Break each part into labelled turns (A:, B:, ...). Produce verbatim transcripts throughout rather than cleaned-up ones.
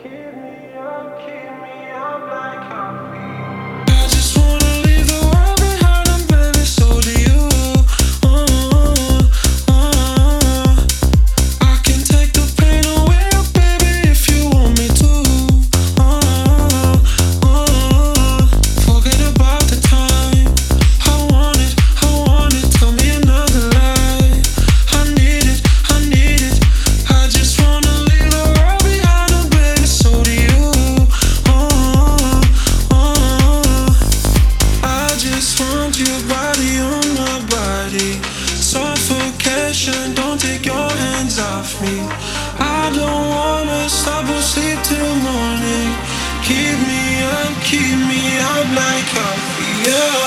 A: I just wanna leave the world behind and baby, so do you. Oh, oh. I can take the pain away, oh baby, if you want me to. Oh, oh. Forget about the time. I want it, I want it. Tell me another lie. I need it, I need it. I just wanna leave the world behind and baby, so do you. Oh, oh. I just want your body on my body. Suffocation, don't take your hands off me. I don't wanna stop or sleep till morning. Keep me up, keep me up like coffee, yeah.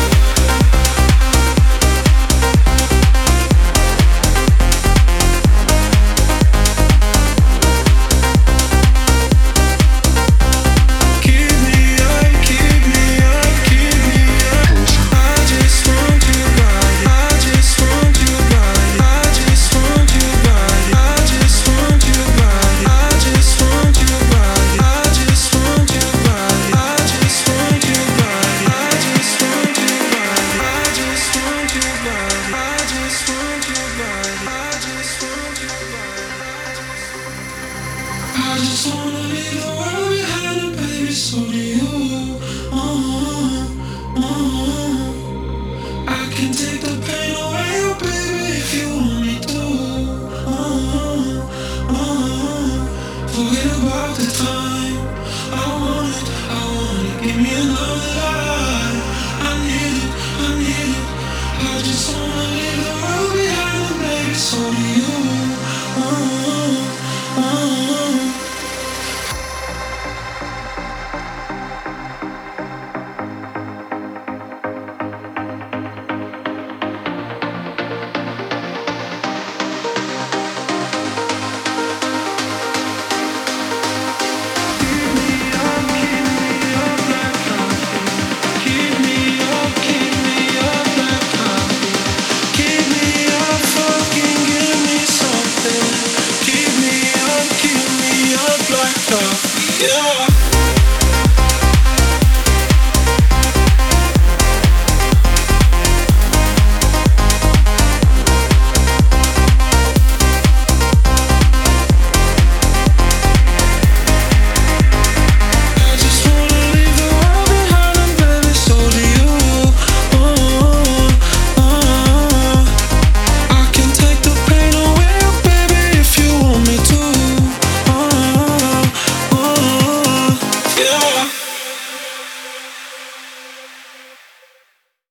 A: Keep me up, keep me up, keep me up. I just want your body. I just want your body. I just want your body. I just want your body. I just want your body. I just want your body. I just want your body. I just want your body. I just want your body. I just want your body. I just want your body. I just wanna leave the world behind and baby, so do you. Oh, oh. I can take the pain away, oh baby, if you want me to. Oh, oh. Forget about the time. I want it, I want it. Give me another lie. I need it, I need it. I just wanna leave the world behind and baby, so do you. Oh, oh. Keep me up, keep me up like coffee. Keep me up, fucking give me something. Keep me up, keep me up like coffee, yeah.